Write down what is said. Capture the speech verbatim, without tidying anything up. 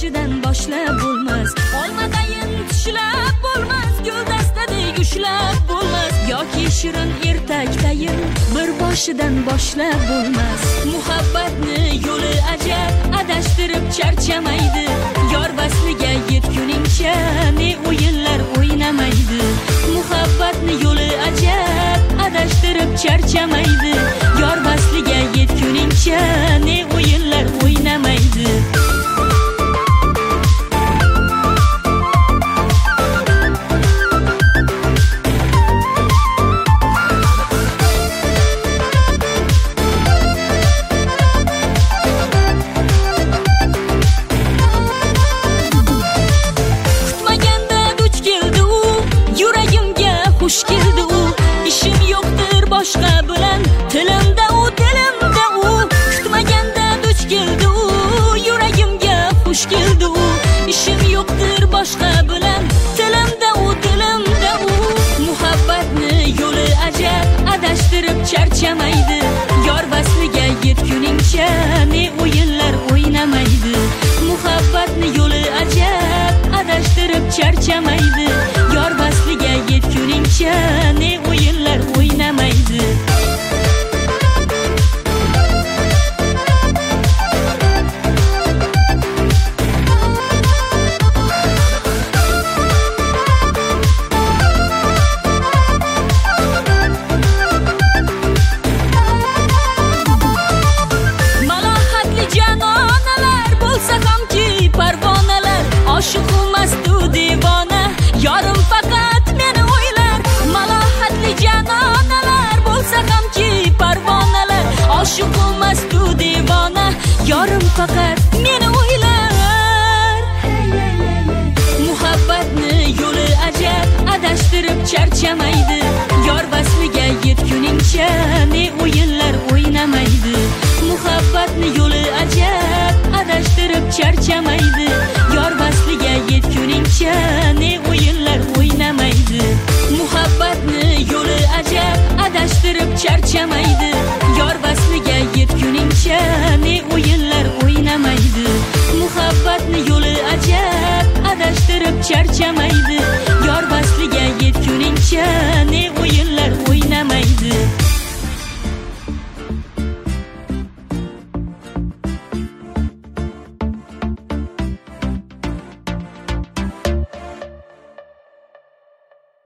boshidan boshlab bo'lmas. Olmadayin tishlab bo'lmas, guldastadek ushlab bo'lmas. Yoki shirin ertakdayin bir boshidan boshlab bo'lmas. Muhabbatni yo'li ajab, adashtirib charchamaydi. Yor vasliga yetguningcha ne o'yinlar o'ynamaydi. Muhabbatni yo'li ajab, adashtirib charchamaydi. Yor vasliga yetguningcha ne o'yinlar o'ynamaydi. Xush keldi u, ishim yo'qdir boshqa bilan, tilimda u, dilimda u. Kutmaganda duch keldi u, yuragimga xush keldi u. Ishim yo'qdir boshqa bilan, tilimda u, dilimda u. Muhabbatni yo'li ajab, adashtirib charchamaydi. Yor vasliga yetguningcha ne o'yinlar o'ynamaydi. Muhabbatni yo'li ajab, adashtirib charchamaydi. Yor vasliga yetguningcha ne o'yinlar o'ynamaydi. Malohatli janonalar bo'lsa hamki parvonalar, oshiq emasdu devona, yorim faqat meni o'ylar. Malohatli janonalar bo'lsa hamki parvonalar, oshiq emasdu devona, yorim faqat meni o'ylar. Muhabbatni yo'li ajab, adashtirib charchamaydi. Yor vasliga yetguningcha ne o'yinlar o'ynamaydi. Muhabbatni yo'li ajab, adashtirib charchamaydi. Yor vasliga yetguningcha ne o'yinlar o'ynamaydi. Muhabbatni yo'li ajab, adashtirib charchamaydi. Yor vasliga yetguningcha ne o'yinlar o'ynamaydi. Muhabbatni yo'li ajab, adashtirib charchamaydi.